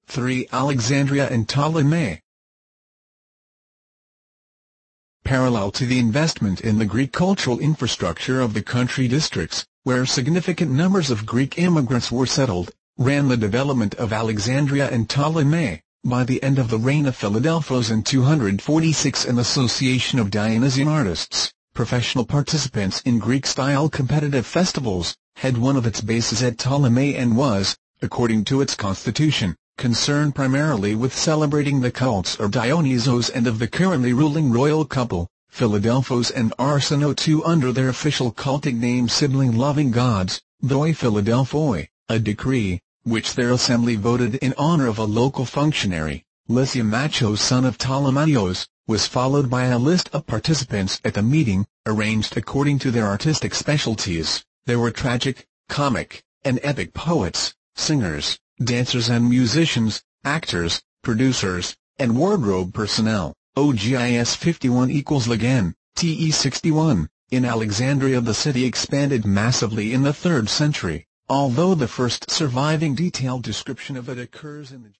3. Alexandria and Ptolemy. Parallel to the investment in the Greek cultural infrastructure of the country districts, where significant numbers of Greek immigrants were settled, ran the development of Alexandria and Ptolemy. By the end of the reign of Philadelphos in 246, an association of Dionysian artists, professional participants in Greek-style competitive festivals, had one of its bases at Ptolemy and was, according to its constitution, concerned primarily with celebrating the cults of Dionysos and of the currently ruling royal couple, Philadelphos and Arsinoe, under their official cultic name sibling-loving gods, Thoi Philadelphoi. A decree, which their assembly voted in honor of a local functionary, Lysimachos son of Ptolemaios, was followed by a list of participants at the meeting, arranged according to their artistic specialties. There were tragic, comic, and epic poets, singers, dancers and musicians, actors, producers, and wardrobe personnel. OGIS 51 = Lagan, TE 61. In Alexandria the city expanded massively in the 3rd century, although the first surviving detailed description of it occurs in the